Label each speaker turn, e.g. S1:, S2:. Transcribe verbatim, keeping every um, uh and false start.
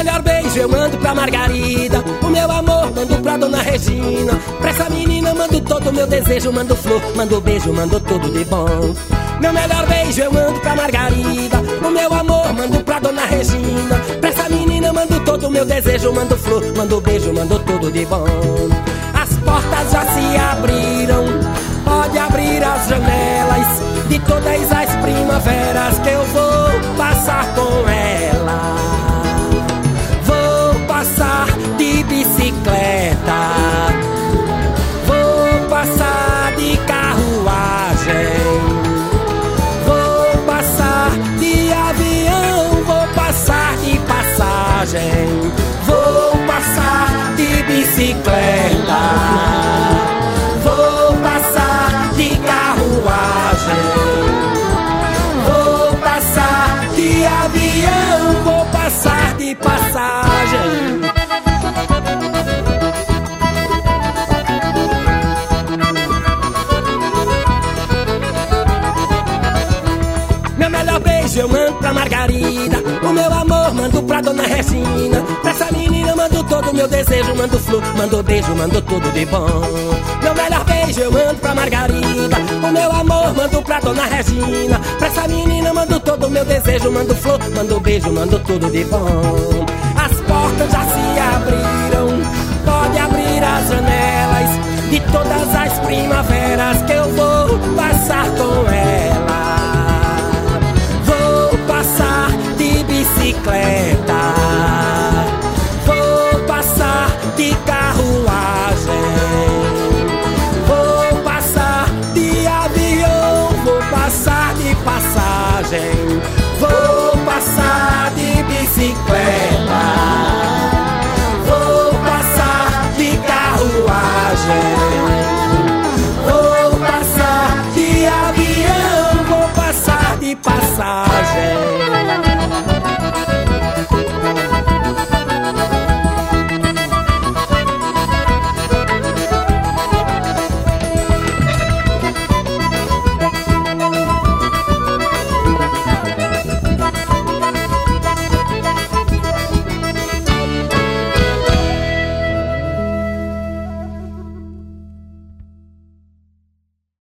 S1: melhor beijo eu mando pra Margarida, o meu amor mando pra Dona Regina. Pra essa menina mando todo o meu desejo, mando flor, mando beijo, mando tudo de bom. Meu melhor beijo eu mando pra Margarida, o meu amor mando pra Dona Regina. Pra essa menina mando todo o meu desejo, mando flor, mando beijo, mando tudo de bom. As portas já se abriram, pode abrir as janelas de todas as primaveras que eu vou passar com ela. Vou passar de bicicleta, vou passar de carruagem, vou passar de avião, vou passar de passagem, vou passar de bicicleta, vou passar de carruagem, vou passar de avião, vou passar de passagem. Meu melhor beijo eu mando pra Margarida, o meu amor mando pra Dona Regina. Pra essa menina mando todo o meu desejo, mando flor, mando beijo, mando tudo de bom. Meu melhor beijo eu mando pra Margarida, o meu amor mando pra Dona Regina. Pra essa menina mando todo o meu desejo, mando flor, mando beijo, mando tudo de bom. As portas já se abriram, pode abrir as janelas de todas as primaveras que eu vou passar com ela. Vou passar de bicicleta, vou passar de carruagem, vou passar de avião, vou passar de passagem, vou passar de bicicleta, vou passar de carruagem, vou passar de avião, vou passar de passagem.